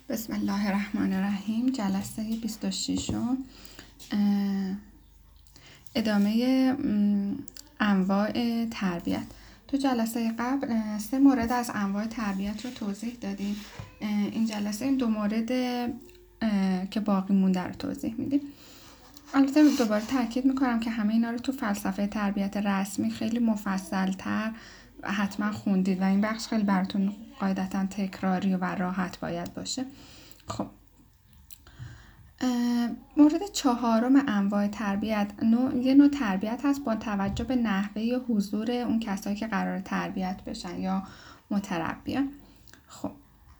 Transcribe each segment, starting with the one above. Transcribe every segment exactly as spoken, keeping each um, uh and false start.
بسم الله الرحمن الرحیم. جلسه بیست و شش، ادامه انواع تربیت. تو جلسه قبل سه مورد از انواع تربیت رو توضیح دادیم. این جلسه این دو مورد که باقی مونده رو توضیح میدیم. البته دوباره تاکید میکنم که همه اینا رو تو فلسفه تربیت رسمی خیلی مفصل تر حتما خوندید و این بخش خیلی براتون قاعدتا تکراری و راحت باید باشه. خب مورد چهارم انواع تربیت، نوع، یه نوع تربیت هست با توجه به نحوه حضور اون کسایی که قرار تربیت بشن یا متربیان. خب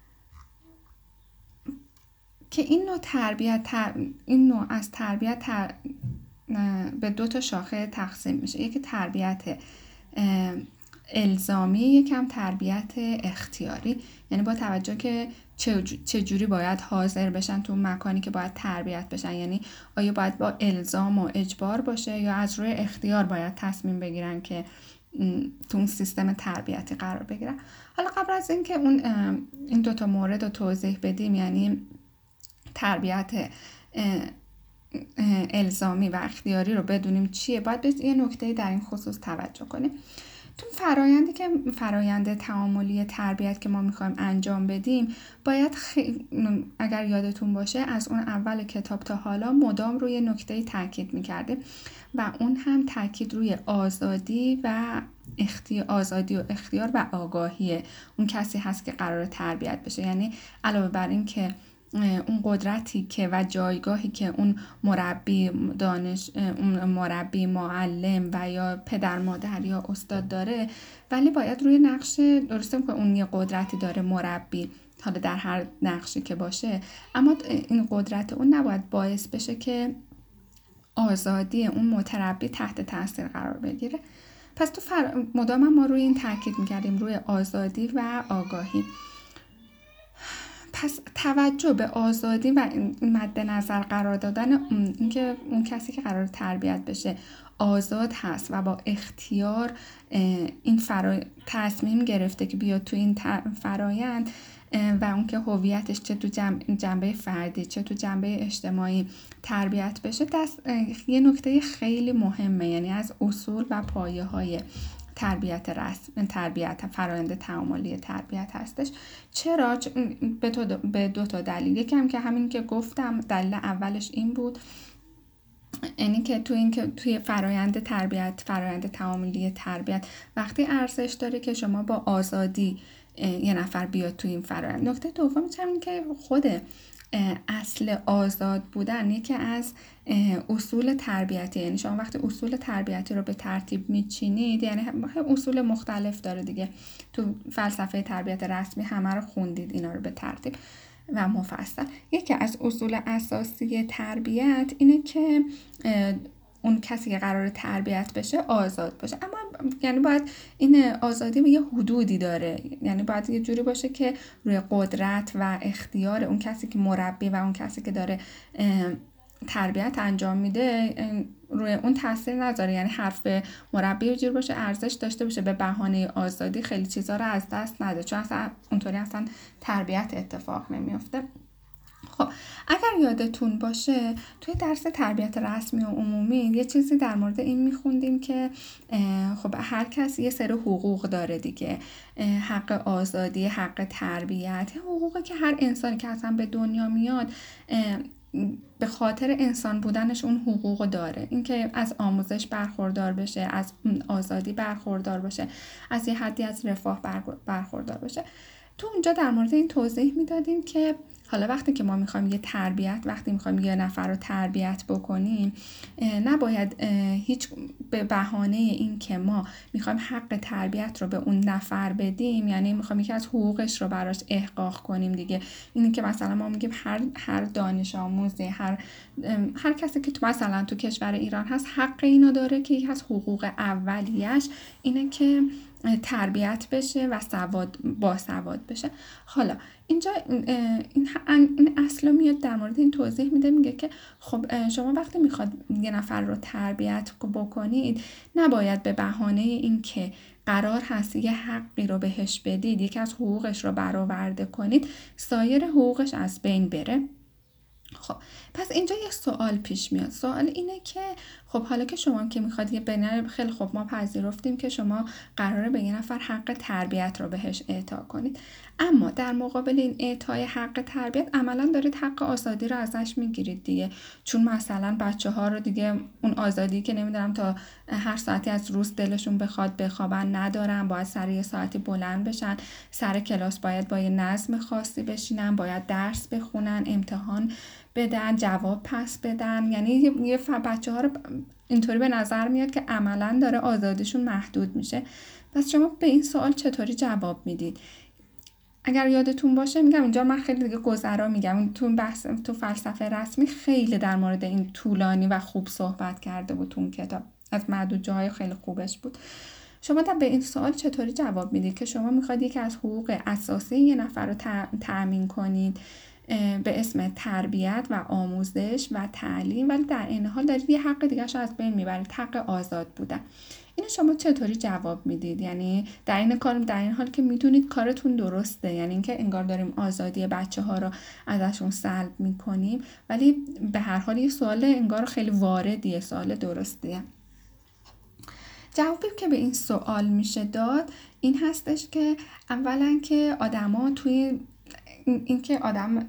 که این نوع تربیت تر... این نوع از تربیت تر... به دو تا شاخه تقسیم میشه. یکی تربیت الزامی، یکم تربیت اختیاری، یعنی با توجه که چه جوری باید حاضر بشن تو مکانی که باید تربیت بشن، یعنی آیا باید با الزام و اجبار باشه یا از روی اختیار باید تصمیم بگیرن که تو اون سیستم تربیتی قرار بگیرن. حالا قبل از این که اون این دوتا مورد رو توضیح بدیم، یعنی تربیت الزامی و اختیاری رو بدونیم چیه، باید به یه نکته در این خصوص توجه کنیم. تو فرایندی که فرایند تعاملی تربیت که ما میخوایم انجام بدیم، باید خی... اگر یادتون باشه از اون اول کتاب تا حالا مدام روی نکته تاکید میکردیم و اون هم تاکید روی آزادی و اختیار، آزادی و اختیار و آگاهی اون کسی هست که قرار تربیت بشه. یعنی علاوه بر این که اون قدرتی که و جایگاهی که اون مربی دانش اون مربی معلم و یا پدر مادر یا استاد داره، ولی باید روی نقش درسته که اون یه قدرتی داره مربی، حالا در هر نقشی که باشه، اما این قدرت اون نباید باعث بشه که آزادی اون متربی تحت تاثیر قرار بگیره. پس تو فر... مدام ما روی این تاکید می‌کردیم، روی آزادی و آگاهی. پس توجه به آزادی و مد نظر قرار دادن اینکه اون کسی که قرار تربیت بشه آزاد هست و با اختیار این فرا... تصمیم گرفته که بیاد تو این فرایند و اون که هویتش چه تو جنبه فردی چه تو جنبه اجتماعی تربیت بشه، دست یه نکته خیلی مهمه، یعنی از اصول و پایه های تربیت رسم تربیت فرآیند تعاملی تربیت هستش. چرا؟ به, تو به دو تا دلیل. یکم که همین که گفتم، دلیل اولش این بود، یعنی که تو این که توی فرآیند تربیت فرآیند تعاملی تربیت وقتی ارزش داره که شما با آزادی یه نفر بیاد تو این فرآیند. نکته دومش همین که خود اصل آزاد بودن یکی از اصول تربیتی، یعنی شما وقتی اصول تربیتی رو به ترتیب میچینید، یعنی اصول مختلف داره دیگه، تو فلسفه تربیت رسمی همه رو خوندید اینا رو به ترتیب و مفصل. یکی از اصول اساسی تربیت اینه که اون کسی که قرار تربیت بشه آزاد باشه، اما یعنی باید این آزادی به یه حدودی داره، یعنی باید یه جوری باشه که روی قدرت و اختیار اون کسی که مربی و اون کسی که داره تربیت انجام میده روی اون تاثیر نذاره، یعنی حرف به مربی یه جوری باشه ارزش داشته باشه، به بهانه آزادی خیلی چیزا رو از دست نده، چون اصلا اونطوری اصلا تربیت اتفاق نمیفته. خب اگر یادتون باشه توی درس تربیت رسمی و عمومی یه چیزی در مورد این میخوندیم که خب هر کسی یه سری حقوق داره دیگه، حق آزادی، حق تربیت، حقوقی که هر انسانی که اصلا به دنیا میاد به خاطر انسان بودنش اون حقوق داره، اینکه از آموزش برخوردار بشه، از آزادی برخوردار باشه، از یه حدی از رفاه برخوردار باشه. تو اونجا در مورد این توضیح میدادیم که حالا وقتی که ما میخوایم یه تربیت وقتی میخوایم یه نفر رو تربیت بکنیم، نباید هیچ به بهانه این که ما میخوایم حق تربیت رو به اون نفر بدیم، یعنی میخوایم یکی از حقوقش رو براش احقاق کنیم دیگه. اینه که مثلا ما میگیم هر هر دانش آموزی، هر هر کسی که تو مثلا تو کشور ایران هست حق اینو داره که یکی از حقوق اولیش اینه که تربیت بشه و سواد با سواد بشه. حالا اینجا این این اصلا میاد در مورد این توضیح میده، میگه که خب شما وقتی میخواد یه نفر رو تربیت بکنید نباید به بهانه این که قرار هست یه حقی رو بهش بدید، یکی از حقوقش رو برآورده کنید، سایر حقوقش از بین بره. خب پس اینجا یه سوال پیش میاد. سوال اینه که خب حالا که شما که میخواد یه بنر، خیلی خب ما پذیرفتیم که شما قراره به یه نفر حق تربیت رو بهش اعطا کنید، اما در مقابل این اعطای حق تربیت عملا دارید حق آزادی رو ازش میگیرید دیگه. چون مثلا بچه ها رو دیگه اون آزادی که نمیدونم تا هر ساعتی از روز دلشون بخواد بخوابن ندارن، باید سر یه ساعتی بلند بشن، سر کلاس باید با یه نظم خاصی بشینن، باید درس بخونن، امتحان بدن، جواب پس بدن. یعنی یه بچه ها رو اینطوری به نظر میاد که عملا داره آزادیشون محدود میشه. پس شما به این سوال چطوری جواب میدید؟ اگر یادتون باشه، میگم اینجا من خیلی دیگه گذرا میگم، تو بحث تو فلسفه رسمی خیلی در مورد این طولانی و خوب صحبت کرده بود تو اون کتاب، از معدود جاهای خیلی خوبش بود. شما به این سوال چطوری جواب میدید که شما میخواد یکی از حقوق اساسی یه نفر رو تأمین کنید به اسم تربیت و آموزش و تعلیم، ولی در این حال دارید یه حق دیگه از بین میبرید، حق آزاد بودن. اینو شما چطوری جواب میدید؟ یعنی در این کار، در این حال که میدونید کارتون درسته، یعنی اینکه انگار داریم آزادی بچه ها رو ازشون سلب میکنیم، ولی به هر حال یه سوال انگار خیلی واردیه، سوال درستیه. جوابی که به این سوال میشه داد این هستش که اولا که آدما توی این که آدم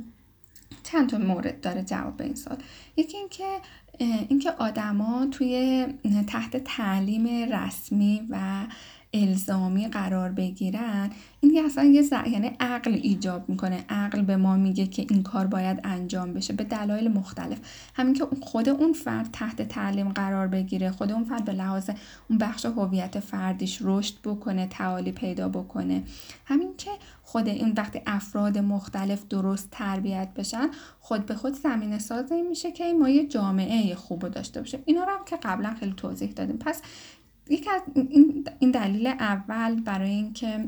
چند تا مورد داره جواب به این سوال. یکی این که اینکه آدما توی تحت تعلیم رسمی و الزامی قرار بگیرن، این که اصلا یه ز... یعنی عقل ایجاب میکنه، عقل به ما میگه که این کار باید انجام بشه به دلایل مختلف. همین که خود اون فرد تحت تعلیم قرار بگیره، خود اون فرد به لحاظ اون بخش هویت فردیش رشد بکنه، تعالی پیدا بکنه، همین که خود این وقتی افراد مختلف درست تربیت بشن، خود به خود زمینه ساز این میشه که ما یه جامعه خوب داشته باشیم. اینا رو هم که قبلا خیلی توضیح دادیم. پس یک از این این دلیل اول برای این که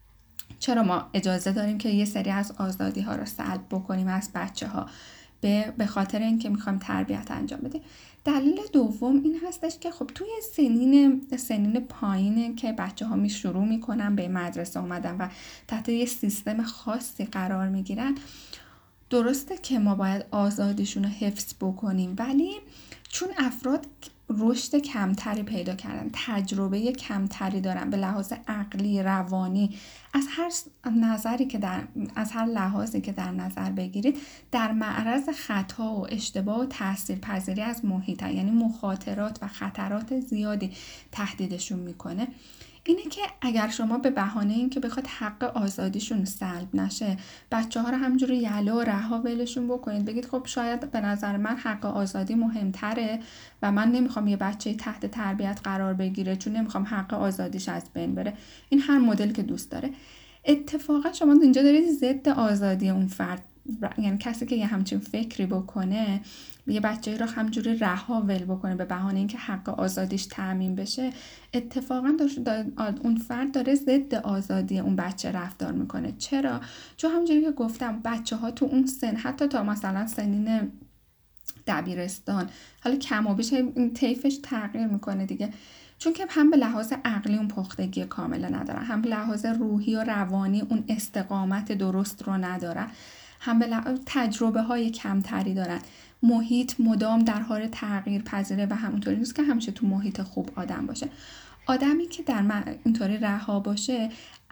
چرا ما اجازه داریم که یه سری از آزادی ها رو سلب بکنیم از بچه ها، به به خاطر اینکه میخوایم تربیت انجام بدیم. دلیل دوم این هستش که خب توی سنین سنین پایینه که بچه ها می شروع میکنن به مدرسه اومدن و تحت یه سیستم خاصی قرار میگیرن. درسته که ما باید آزادیشون رو حفظ بکنیم، ولی چون افراد رشد کمتری پیدا کردن، تجربه کمتری دارن به لحاظ عقلی، روانی، از هر نظری که در از هر لحاظی که در نظر بگیرید، در معرض خطا و اشتباه و تاثیرپذیری از محیط، یعنی مخاطرات و خطرات زیادی تهدیدشون میکنه. اینه که اگر شما به بهانه این که بخواد حق آزادیشون سلب نشه، بچه ها رو همجوری یلا و رها ولشون بکنید، بگید خب شاید به نظر من حق آزادی مهمتره و من نمیخوام یه بچه تحت تربیت قرار بگیره چون نمیخوام حق آزادیش از بین بره، این هر مدل که دوست داره. اتفاقا شما اینجا دارید ضد آزادی اون فرد، یعنی کسی که یه همچین فکری بکنه، یه بچه‌ای رو همجوری رها ول بکنه به بهانه اینکه حق آزادیش تامین بشه، اتفاقا اون فرد داره ضد آزادی اون بچه رفتار میکنه. چرا؟ چون همونجوری که گفتم بچه ها تو اون سن، حتی تا مثلا سنین دبیرستان، حالا کم و بیش این طیفش تغییر میکنه دیگه، چون که هم به لحاظ عقلی اون پختگی کامل ندارن، هم به لحاظ روحی و روانی اون استقامت درست رو ندارن، هم به لحاظ تجربه های کمتری دارن، محیط مدام در حال تغییر پذیره و همونطوری نیست که همیشه تو محیط خوب آدم باشه. آدمی که در اینطوری رها باشه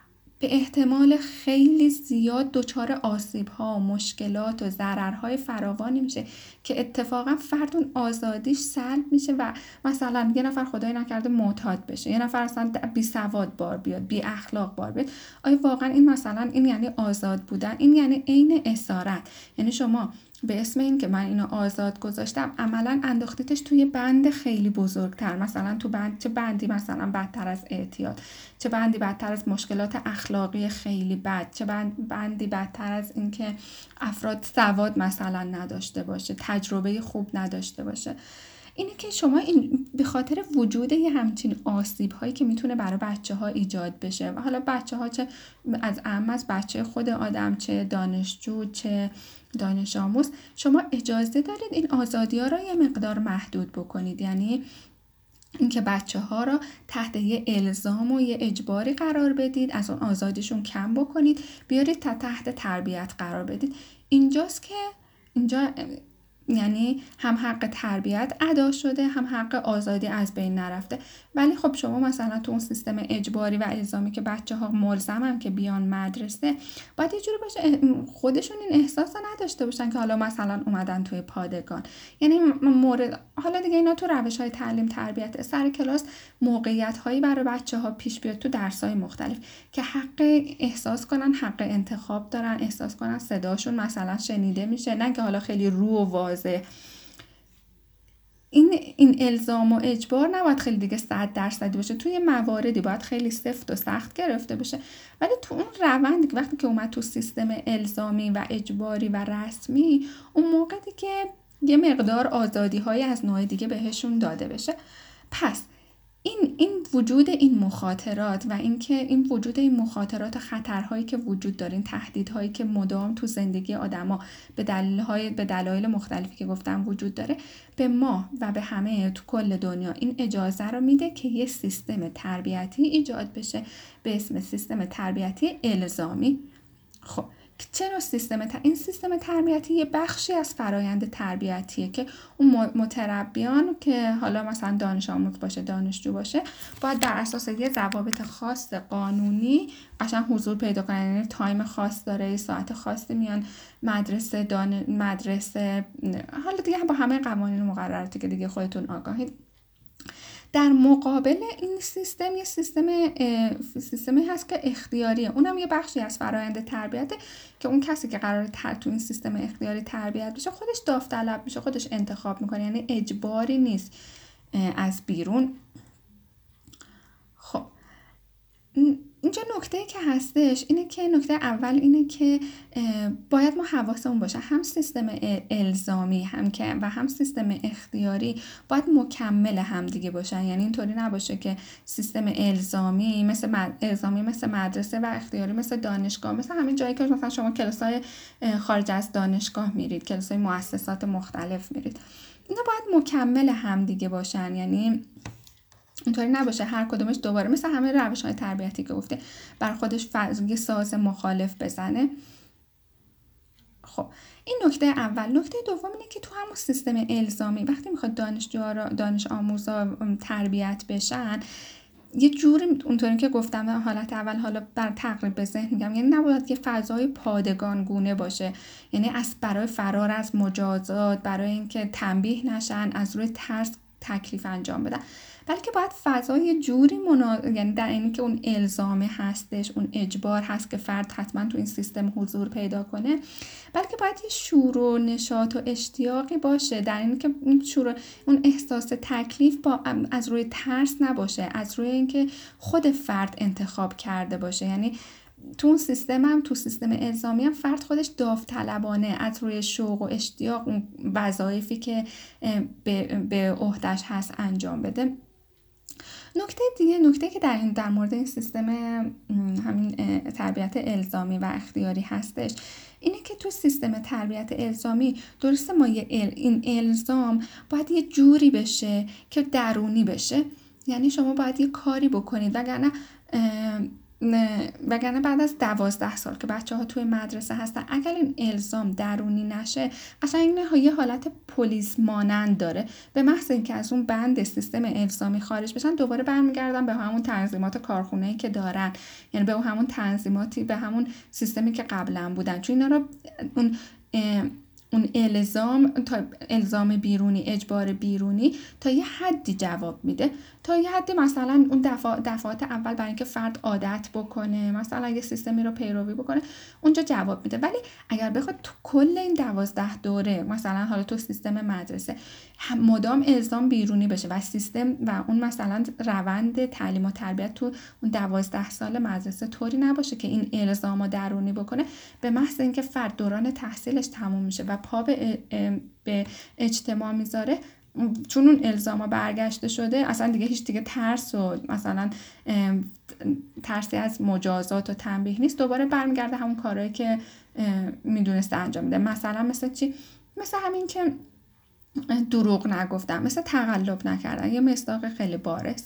به احتمال خیلی زیاد دچار آسیب‌ها و مشکلات و ضررهای فراوانی میشه که اتفاقا فرد اون آزادیش سلب میشه و مثلا یه نفر خدای نکرده معتاد بشه، یه نفر اصلا بی سواد بار بیاد، بی اخلاق بار بیاد. آیا واقعا این مثلا این یعنی آزاد بودن؟ این یعنی عین اسارت. یعنی شما به اسم این که من اینو آزاد گذاشتم عملا انداختیتش توی بند خیلی بزرگتر، مثلا تو بند چه بندی مثلا بدتر از اعتیاد، چه بندی بدتر از مشکلات اخلاقی خیلی بد، چه بند بندی بدتر از این که افراد سواد مثلا نداشته باشه، تجربه خوب نداشته باشه. اینه که شما این به خاطر وجود یه همچین آسیب هایی که میتونه برای بچه ها ایجاد بشه، و حالا بچه ها چه از اهم از بچه خود آدم، چه دانشجو، چه دانش آموز، شما اجازه دارید این آزادی ها را یه مقدار محدود بکنید. یعنی اینکه بچه‌ها را تحت یه الزام و یه اجباری قرار بدید، از اون آزادیشون کم بکنید، بیارید تا تحت تربیت قرار بدید. اینجاست که اینجا یعنی هم حق تربیت ادا شده، هم حق آزادی از بین نرفته. ولی خب شما مثلا تو اون سیستم اجباری و الزامی که بچه‌ها ملزمن که بیان مدرسه، باید یه جوری باشه خودشون این احساس نداشته باشن که حالا مثلا اومدن توی پادگان. یعنی مورد حالا دیگه اینا تو روش‌های تعلیم تربیت سر کلاس موقعیت‌هایی برای بچه‌ها پیش بیاد تو درس‌های مختلف که حق احساس کنن، حق انتخاب دارن، احساس کنن صداشون مثلا شنیده میشه، نه که حالا خیلی رو و واضح. این این الزام و اجبار نباید خیلی دیگه صد درصدی باشه، توی مواردی باید خیلی سفت و سخت گرفته بشه، ولی تو اون روندی که وقتی که اومد تو سیستم الزامی و اجباری و رسمی، اون موقع دیگه یه مقدار آزادی های از نوع دیگه بهشون داده بشه. پس این این وجود این مخاطرات و اینکه این وجود این مخاطرات و خطرهایی که وجود داره، این تهدیدهایی که مدام تو زندگی آدما به دلایل به دلایل مختلفی که گفتم وجود داره، به ما و به همه تو کل دنیا این اجازه رو میده که یه سیستم تربیتی ایجاد بشه به اسم سیستم تربیتی الزامی. خب چرا سیستم ت... این سیستم تربیتی یه بخشی از فرایند تربیتیه که اون متربیان که حالا مثلا دانش آموز باشه، دانشجو باشه، باید بر اساس یه ضوابط خاص قانونی قشنگ حضور پیدا کنن. یعنی تایم خاص داره، ساعت خاصی میان مدرسه، دان... مدرسه، حالا دیگه با همه قوانین و مقرراتی که دیگه خودتون آگاهید. در مقابل این سیستم یه سیستم سیستمی هست که اختیاریه، اونم یه بخشی از فرآیند تربیته که اون کسی که قراره تو این سیستم اختیاری تربیت بشه خودش داوطلب میشه، خودش انتخاب میکنه، یعنی اجباری نیست از بیرون. خب اینجا نکته که هستش اینه که نکته اول اینه که باید ما حواسمون باشه هم سیستم الزامی هم که و هم سیستم اختیاری باید مکمل هم دیگه باشن. یعنی اینطوری نباشه که سیستم الزامی مثل مد... الزامی مثل مدرسه و اختیاری مثل دانشگاه، مثل همین جایی که مثلا شما کلاس‌های خارج از دانشگاه میرید، کلاس‌های مؤسسات مختلف میرید، اینا باید مکمل هم دیگه باشن. یعنی اینطوری نباشه هر کدومش دوباره مثل همه روش‌های تربیتی که گفته بر خودش یه ساز مخالف بزنه. خب این نکته اول. نکته دوم اینه که تو همون سیستم الزامی وقتی میخواد دانشجوها دانش آموزا تربیت بشن، یه جوری اونطوری که گفتم حالت اول، حالا بر تقریب به ذهن میگم، یعنی نباید یه فضای پادگان گونه باشه، یعنی از برای فرار از مجازات، برای اینکه تنبیه نشن، از روی ترس تکلیف انجام بدن، بلکه باید فضای جوری منا... یعنی در اینی که اون الزامه هستش، اون اجبار هست که فرد حتما تو این سیستم حضور پیدا کنه، بلکه باید یه شور و نشاط و اشتیاقی باشه، در اینی که اون شور اون احساس تکلیف با از روی ترس نباشه، از روی اینکه خود فرد انتخاب کرده باشه. یعنی تو اون سیستم هم تو سیستم الزامی هم فرد خودش داوطلبانه از روی شوق و اشتیاق اون وظایفی که به عهده‌اش هست انجام بده. نکته دیگه، نکته که در این در مورد این سیستم همین تربیت الزامی و اختیاری هستش اینه که تو سیستم تربیت الزامی درسته ما یه ال، این الزام باید یه جوری بشه که درونی بشه. یعنی شما باید یه کاری بکنید، وگرنه وگرنه بعد از دوازده سال که بچه ها توی مدرسه هستن، اگر این الزام درونی نشه قشنگ یه حالت پلیس مانند داره، به محض اینکه از اون بند سیستم الزامی خارج بشن دوباره برمیگردن به همون تنظیمات کارخونه‌ای که دارن، یعنی به همون تنظیماتی، به همون سیستمی که قبلا بودن. چون اینا رو اون اون الزام تا الزام بیرونی، اجبار بیرونی تا یه حدی جواب میده، تا یه حدی مثلا اون دفع دفعات اول برای اینکه فرد عادت بکنه، مثلا یه سیستمی رو پیروی بکنه، اونجا جواب میده. ولی اگر بخواد تو کل این دوازده دوره، مثلا حالا تو سیستم مدرسه مدام الزام بیرونی بشه و سیستم و اون مثلا روند تعلیم و تربیت تو اون دوازده سال مدرسه طوری نباشه که این الزامو درونی بکنه، به محض اینکه فرد دوران تحصیلش تموم میشه و پا به, به اجتماع میذاره، چون اون الزاما برگشته شده، اصلا دیگه هیچ دیگه ترس و مثلا ترسی از مجازات و تنبیه نیست، دوباره برمیگرده همون کارهایی که میدونسته انجام میده. مثلا مثل چی؟ مثل همین که دروغ نگفتن، مثل تقلب نکردن. یه مصداق خیلی بارز،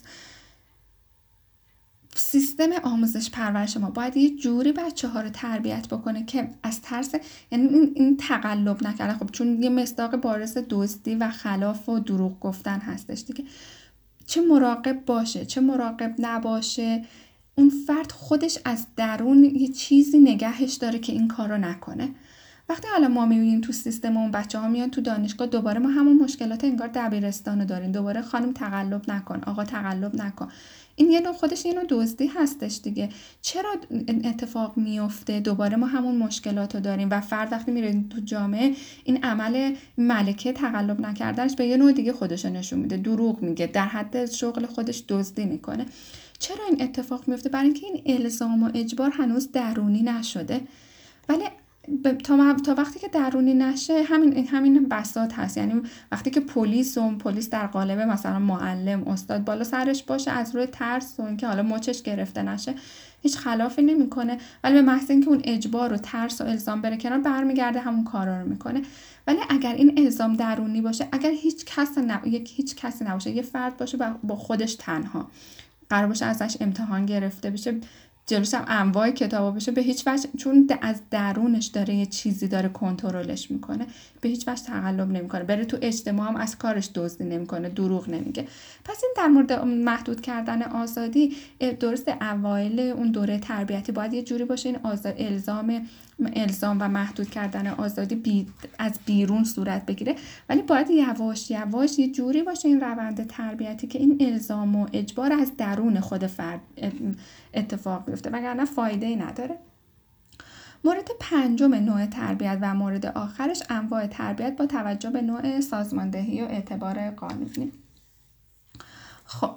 سیستم آموزش پرورش ما باید یه جوری بچه ها رو تربیت بکنه که از ترس، یعنی این, این تقلب نکردن، خب چون یه مصداق بارز دزدی و خلاف و دروغ گفتن هستش دیگه، چه مراقب باشه چه مراقب نباشه، اون فرد خودش از درون یه چیزی نگهش داره که این کار رو نکنه. وقتی حالا ما میبینیم تو سیستم اون بچه ها میان تو دانشگاه، دوباره ما همون مشکلات انگار دبیرستان رو داریم، دوباره خانم تقلب نکن، آقا تقلب نکن. این یه نوع، خودش یه نوع دزدی هستش دیگه. چرا این اتفاق میفته؟ دوباره ما همون مشکلات رو داریم و فرد وقتی میره تو جامعه، این عمل ملکه تقلب نکردنش به یه نوع دیگه خودش نشون میده، دروغ میگه، در حد شغل خودش دزدی میکنه. چرا این اتفاق میفته؟ برای اینکه این الزام و اجبار هنوز درونی نشده. ولی تا, تا وقتی که درونی نشه، همین همین بساط هست. یعنی وقتی که پلیس و پلیس در قالب مثلا معلم، استاد بالا سرش باشه، از روی ترس و اینکه حالا مچش گرفته نشه، هیچ خلافی نمیکنه، ولی به محض اینکه اون اجبار و ترس و الزام بره کنار، برمیگرده همون کارا رو میکنه. ولی اگر این الزام درونی باشه، اگر هیچ کس نب... یک هیچ کسی نباشه، یه فرد باشه با خودش تنها، قرار باشه ازش امتحان گرفته بشه، جلوش هم انواع کتابا بشه، به هیچ وجه، چون از درونش داره یه چیزی داره کنترلش میکنه، به هیچ وجه تقلب نمیکنه. بره تو اجتماع هم از کارش دزدی نمیکنه، دروغ نمیگه. پس این در مورد محدود کردن آزادی، درست اوایل اون دوره تربیتی باید یه جوری باشه این آزاد الزام الزام و محدود کردن آزادی بی از بیرون صورت بگیره، ولی باید یواش یواش یه جوری باشه این روند تربیتی که این الزام و اجبار از درون خود فرد اتفاق بیفته، وگرنه فایده ای نداره. مورد پنجم نوع تربیت و مورد آخرش انواع تربیت با توجه به نوع سازماندهی و اعتبار قانونی. خب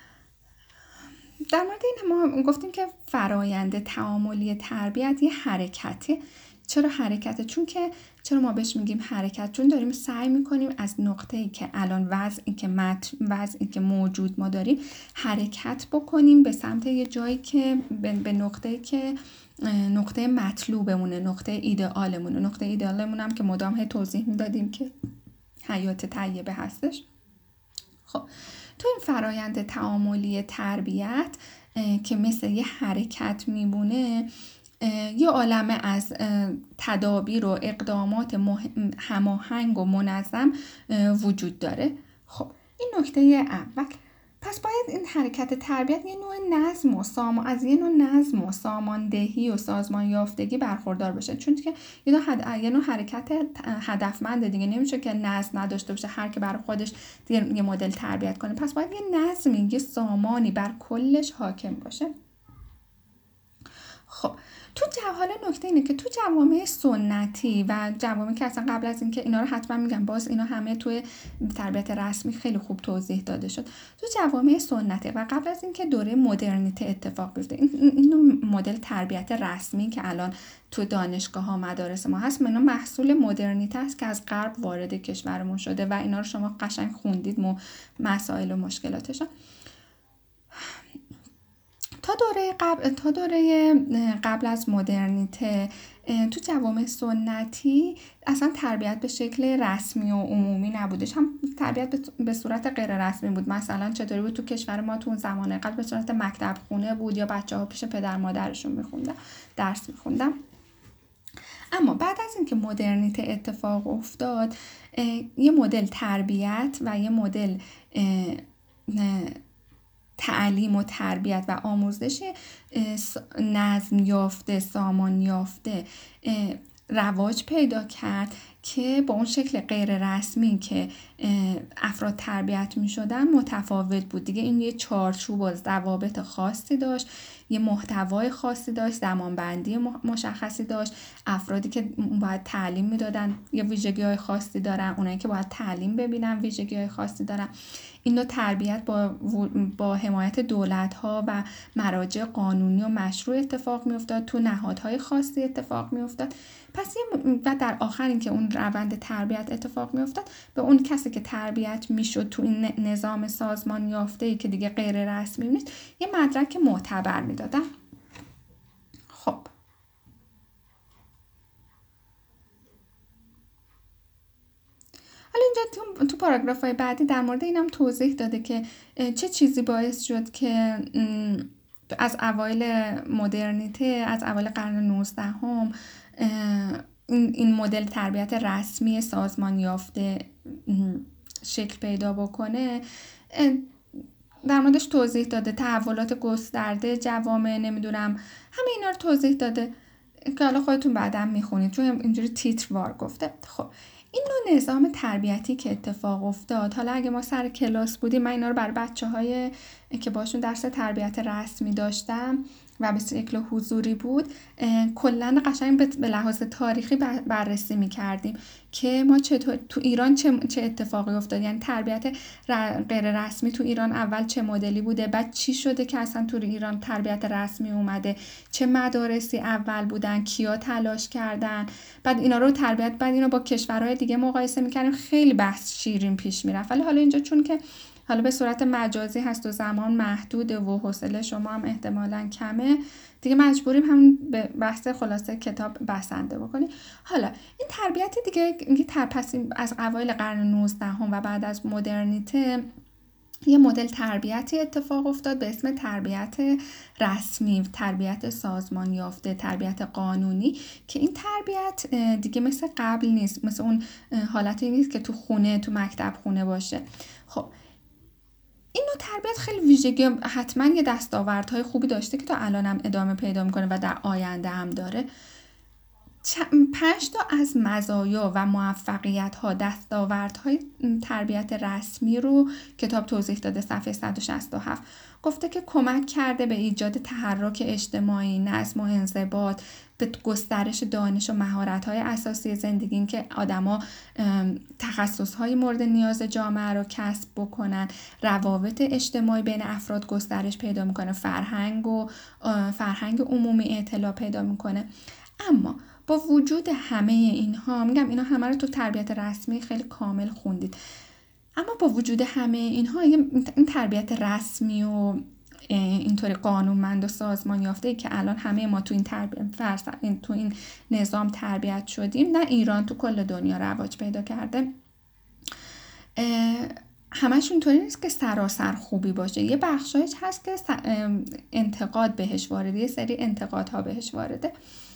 در مورد این ما گفتیم که فرایند تعاملی تربیت یه حرکته. چرا حرکته؟ چون که چرا ما بهش میگیم حرکت؟ چون داریم سعی میکنیم از نقطه‌ای که الان وضعی که متن وضعی که موجود ما داریم حرکت بکنیم به سمت یه جایی که به نقطه‌ای که نقطه مطلوبمونه، نقطه ایدئالمونه. نقطه ایدئالمون هم که مدام توضیح میدادیم که حیات طیبه هستش. خب تو این فرایند تعاملی تربیت که مثل یه حرکت میمونه، یه عالمه از تدابیر و اقدامات هماهنگ و منظم وجود داره. خب این نکته اول. پس باید این حرکت تربیت یه نوع نظم و سامان از یه نوع نظم و ساماندهی و سازمان یافتگی برخوردار باشه، چون که یه نوع, حد... یه نوع حرکت هدفمنده دیگه. نمیشه که نظم نداشته باشه، هر که برای خودش یه مدل تربیت کنه. پس باید یه نظمی، یه سامانی بر کلش حاکم باشه. خب تو حالا نکته اینه که تو جوامع سنتی و جوامعی که اصلا قبل از اینکه اینا رو حتما میگم، باز اینا همه توی تربیت رسمی خیلی خوب توضیح داده شد، تو جوامع سنتی و قبل از اینکه دوره مدرنیته اتفاق بیفته، این این مدل تربیت رسمی که الان تو دانشگاه ها مدارس ما هست، اینا محصول مدرنیته است که از غرب وارد کشورمون شده و اینا رو شما قشنگ خوندید، مو مسائل و مشکلاتش. تا دوره قبل تا دوره قبل از مدرنیته تو جوامع سنتی اصلا تربیت به شکل رسمی و عمومی نبودش، هم تربیت به صورت غیر رسمی بود. مثلا چطوری بود تو کشور ما تو اون زمان قبل؟ به صورت مکتب خونه بود یا بچه‌ها پیش پدر مادرشون می‌خوندن، درس می‌خوندن. اما بعد از اینکه مدرنیته اتفاق افتاد، یه مدل تربیت و یه مدل تعلیم و تربیت و آموزش نظم یافته، سامان یافته رواج پیدا کرد که با اون شکل غیر رسمی که افراد تربیت می شدن متفاوت بود دیگه. این یه چارچوب و ضوابط خاصی داشت، یه محتوای خاصی داشت، زمانبندی مشخصی داشت. افرادی که باید تعلیم می دادن یه ویژگی های خاصی دارن، اونایی که باید تعلیم ببینن ویژگی های خاصی دارن. این نوع تربیت با, با حمایت دولت‌ها و مراجع قانونی و مشروع اتفاق می افتاد، تو نهادهای خاصی اتفاق می افتاد. پس و در آخر این که اون روند تربیت اتفاق می افتاد، به اون کسی که تربیت می شد تو این نظام سازمان یافته‌ای که دیگه غیر رسمی نیست، یه مدرک معتبر می دادن. خب حالا اونجا تو, تو پاراگراف های بعدی در مورد اینم توضیح داده که چه چیزی باعث شد که از اوایل مدرنیته، از اوایل قرن نوزدهم این, این مدل تربیت رسمی سازمان یافته شکل پیدا بکنه. در موردش توضیح داده، تحولات گسترده جوامع، نمیدونم همه اینا رو توضیح داده که حالا خودتون بعدم میخونید چون اینجوری تیتروار گفته. خب این نوع نظام تربیتی که اتفاق افتاد، حالا اگه ما سر کلاس بودیم، من اینا رو برای بچه های که باشون درس تربیت رسمی داشتم و به شکل حضوری بود، کلا قشنگ به لحاظ تاریخی بررسی میکردیم که ما چطور تو ایران چه چه اتفاقی افتاد، یعنی تربیت غیر رسمی تو ایران اول چه مدلی بوده، بعد چی شده که اصلا تو ایران تربیت رسمی اومده، چه مدارسی اول بودن، کیا تلاش کردن، بعد اینا رو تربیت بعد اینا با کشورهای دیگه مقایسه میکردیم. خیلی بحث شیرین پیش میرفت، ولی حالا اینجا چون که حالا به صورت مجازی هست و زمان محدوده و حوصله شما هم احتمالاً کمه، دیگه مجبوریم همون به بحث خلاصه کتاب بسنده بکنیم. حالا این تربیت دیگه پس از اوایل قرن نوزدهم و بعد از مدرنیته یه مدل تربیتی اتفاق افتاد به اسم تربیت رسمی، تربیت سازمان یافته، تربیت قانونی، که این تربیت دیگه مثل قبل نیست، مثل اون حالتی نیست که تو خونه تو مکتب خونه باشه. خب این نوع تربیت خیلی ویژگی، حتما یه دستاوردهای خوبی داشته که تا الان هم ادامه پیدا میکنه و در آینده هم داره. پنج تا از مزایا و موفقیت ها، دستاوردهای تربیت رسمی رو کتاب توضیح داده. صفحه صد و شصت و هفت گفته که کمک کرده به ایجاد تحرک اجتماعی، نظم و انضباط، به گسترش دانش و مهارت‌های اساسی زندگی، این که آدما تخصص‌های مورد نیاز جامعه رو کسب بکنن، روابط اجتماعی بین افراد گسترش پیدا میکنه، فرهنگ و فرهنگ عمومی اطلاع پیدا میکنه. اما با وجود همه اینها، میگم اینا همه رو تو تربیت رسمی خیلی کامل خوندید، اما با وجود همه اینها این تربیت رسمی و اینطوری قانونمند و سازمان یافته که الان همه ما تو این تربیت تو این نظام تربیت شدیم، نه ایران، تو کل دنیا رواج پیدا کرده، همش اینطوری نیست که سراسر خوبی باشه. یه بخشایش هست که انتقاد بهش وارده، یه سری انتقادها بهش وارده.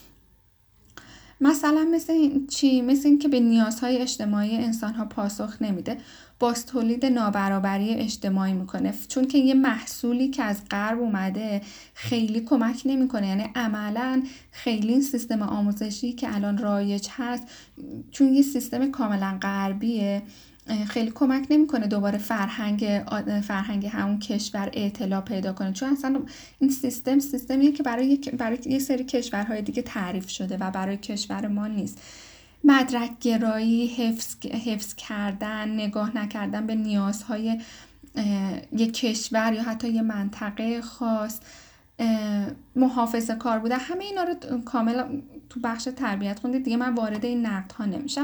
مثلا مثل این چی؟ مثل این که به نیازهای اجتماعی انسان‌ها پاسخ نمیده، باز تولید نابرابری اجتماعی میکنه، چون که یه محصولی که از غرب اومده خیلی کمک نمیکنه. یعنی عملاً خیلی این سیستم آموزشی که الان رایج هست، چون یه سیستم کاملا غربیه، خیلی کمک نمیکنه دوباره فرهنگ فرهنگ همون کشور اطلاع پیدا کنه، چون اصلا این سیستم سیستمیه که برای برای یه سری کشورهای دیگه تعریف شده و برای کشور ما نیست. مدرک گرایی، حفظ حفظ کردن، نگاه نکردن به نیازهای یک کشور یا حتی یه منطقه خاص، محافظه کار بودن، همه اینا رو کاملا تو بخش تربیت خوندید دیگه، من وارد این نقدها نمیشم.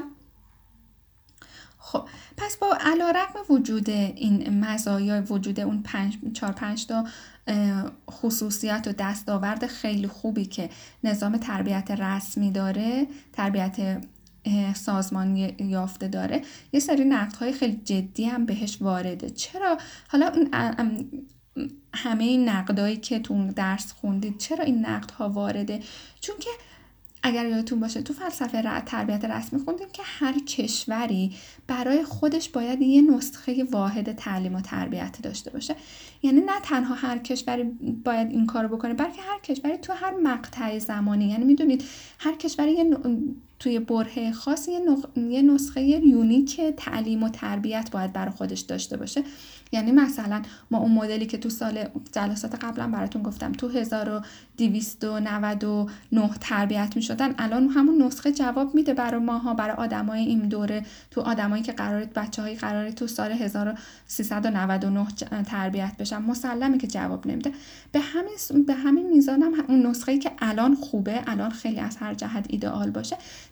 خب پس با علیرغم وجود این مزایا، وجود اون پنج چهار پنج تا خصوصیت و دستاورد خیلی خوبی که نظام تربیت رسمی داره، تربیت سازمان یافته داره، یه سری نقدهای خیلی جدی هم بهش وارده. چرا حالا همه این نقدایی که تو درس خوندید، چرا این نقدها وارده؟ چون که اگر یادتون باشه تو فلسفه تربیت رسمی خوندیم که هر کشوری برای خودش باید یه نسخه واحد تعلیم و تربیت داشته باشه. یعنی نه تنها هر کشوری باید این کارو بکنه، بلکه هر کشوری تو هر مقطع زمانی، یعنی میدونید هر کشوری یه ن... توی برهه خاص یه, نخ... یه نسخه یونیک تعلیم و تربیت باید برای خودش داشته باشه. یعنی مثلا ما اون مدلی که تو سال جلسات قبلا براتون گفتم تو هزار و دویست و نود و نه تربیت می شدن، الان همون نسخه جواب میده برای ماها، برای آدمای این دوره، تو آدمایی که قراره بچه‌های قراره تو سال هزار و سیصد و نود و نه تربیت بشن، مسلمه که جواب نمیده. به همین به همین میزان هم اون نسخه‌ای که الان خوبه، الان خیلی از هر جهت ایدئال باشه،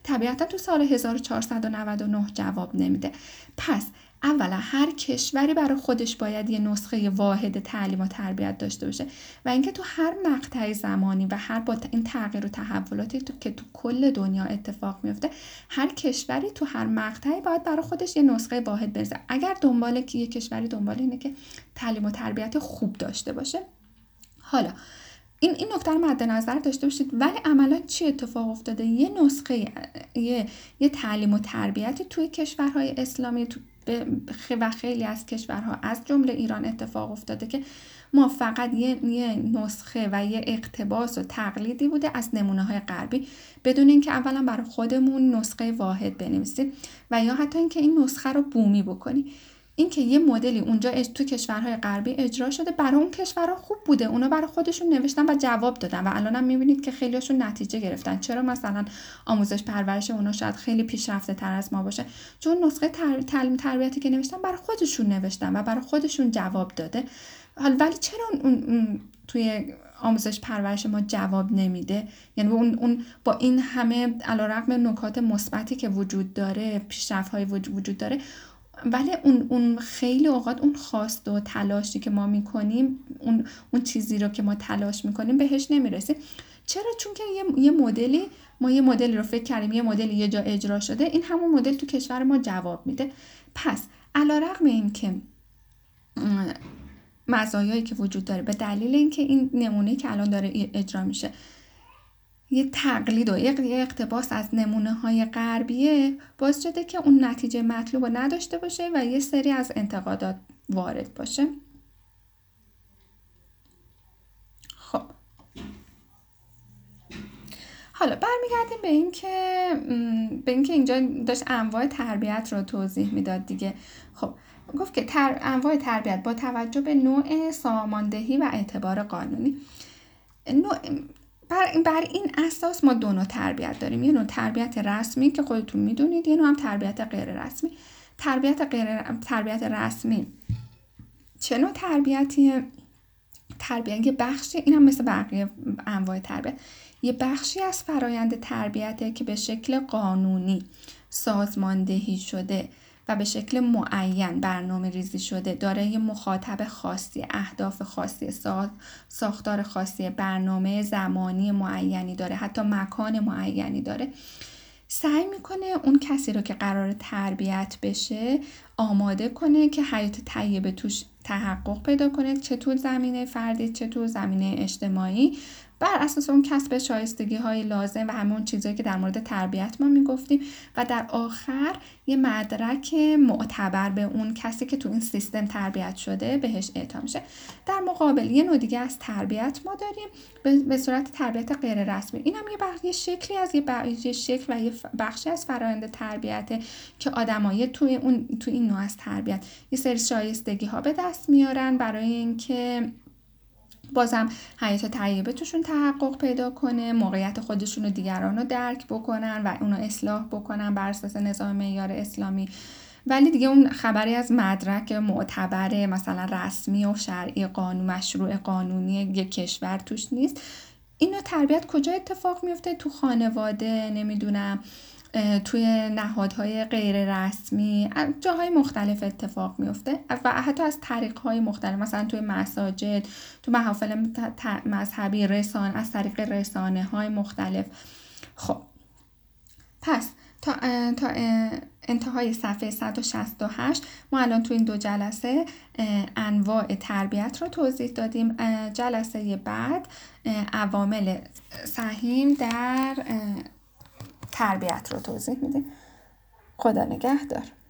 طبیعتا تو سال هزار و چهارصد و نود و نه جواب نمیده. پس اولا هر کشوری برای خودش باید یه نسخه واحد تعلیم و تربیت داشته باشه و اینکه تو هر مقطع زمانی و هر با این تغییر و تحولاتی تو که تو کل دنیا اتفاق میفته، هر کشوری تو هر مقطعی باید برای خودش یه نسخه واحد بذاره. اگر دنبال که یه کشوری دنبال اینه که تعلیم و تربیت خوب داشته باشه، حالا این این نکته رو مد نظر داشته باشید. ولی عملا چی اتفاق افتاده؟ یه نسخه یه یه تعلیم و تربیتی توی کشورهای اسلامی تو و خیلی از کشورها از جمله ایران اتفاق افتاده که ما فقط یه, یه نسخه و یه اقتباس و تقلیدی بوده از نمونه‌های غربی، بدون اینکه اولا برای خودمون نسخه واحد بنویسیم و یا حتی اینکه این نسخه رو بومی بکنیم. اینکه یه مدلی اونجا تو کشورهای غربی اجرا شده، برای اون کشورها خوب بوده، اونا برای خودشون نوشتن و جواب دادن و الان هم میبینید که خیلیشون نتیجه گرفتن. چرا مثلا آموزش پرورش اونا شاید خیلی پیشرفته تر از ما باشه؟ چون نسخه تر... تعلیم تربیتی که نوشتن برای خودشون نوشتن و برای خودشون جواب داده. حالا ولی چرا اون, اون توی آموزش پرورش ما جواب نمیده؟ یعنی اون, اون با این همه علیرغم نکات مثبتی که وجود داره، پیشرفت‌های وجود داره، ولی اون اون خیلی اوقات اون خواست و تلاشی که ما میکنیم، اون اون چیزی رو که ما تلاش میکنیم بهش نمیرسیم. چرا؟ چون که یه یه مدلی ما یه مدلی رو فکر کردیم، یه مدلی یه جا اجرا شده، این همون مدل تو کشور ما جواب میده. پس علیرغم این که مزایایی که وجود داره، به دلیل اینکه این نمونه که الان داره اجرا میشه یه تقلید و یه اقتباس از نمونه‌های غربیه، باعث شده که اون نتیجه مطلوب رو نداشته باشه و یه سری از انتقادات وارد باشه. خب حالا برمیگردیم به این که به این که اینجا داشت انواع تربیت رو توضیح میداد دیگه. خب گفت که تر انواع تربیت با توجه به نوع ساماندهی و اعتبار قانونی. نوع بر این, بر این اساس ما دو نوع تربیت داریم. یه نوع تربیت رسمی که خودتون میدونید، یه نوع هم تربیت غیر رسمی. تربیت غیر تربیت رسمی چه نوع تربیتیه؟ تربیت یه بخشی، این هم مثل بقیه انواع تربیت، یه بخشی از فرایند تربیته که به شکل قانونی سازماندهی شده و به شکل معین برنامه ریزی شده، داره یه مخاطب خاصی، اهداف خاصی، ساختار خاصی، برنامه زمانی معینی داره، حتی مکان معینی داره. سعی میکنه اون کسی رو که قرار تربیت بشه آماده کنه که حیات طیبه توش تحقق پیدا کنه، چه تو زمینه فردی چه تو زمینه اجتماعی، بر اساس اون کسب شایستگی های لازم و همون چیزایی که در مورد تربیت ما میگفتیم و در آخر یه مدرک معتبر به اون کسی که تو این سیستم تربیت شده بهش اعطا میشه. در مقابل یه نوع دیگه از تربیت ما داریم به, به صورت تربیت غیر رسمی. این هم یه بخش، یه شکلی از یه, بخش، یه شکل و یه بخشی از فرآیند تربیته که آدمای توی اون تو این نوع از تربیت یه سری شایستگی ها به دست میارن برای اینکه بازم حیات طیبه توشون تحقق پیدا کنه، موقعیت خودشون و دیگران رو درک بکنن و اونو اصلاح بکنن بر اساس نظام معیار اسلامی. ولی دیگه اون خبری از مدرک معتبر مثلا رسمی و شرعی قانون مشروع قانونی یک کشور توش نیست. اینو تربیت کجا اتفاق میفته؟ تو خانواده، نمیدونم توی نهادهای غیر رسمی، جاهای مختلف اتفاق میفته و حتی از طریقهای مختلف، مثلا توی مساجد، تو محافل مذهبی، رسان از طریق رسانه های مختلف. خب پس تا تا انتهای صفحه صد و شصت و هشت ما الان تو این دو جلسه انواع تربیت رو توضیح دادیم. جلسه بعد عوامل سهیم در تربیت رو توضیح میدیم. خدا نگهدار.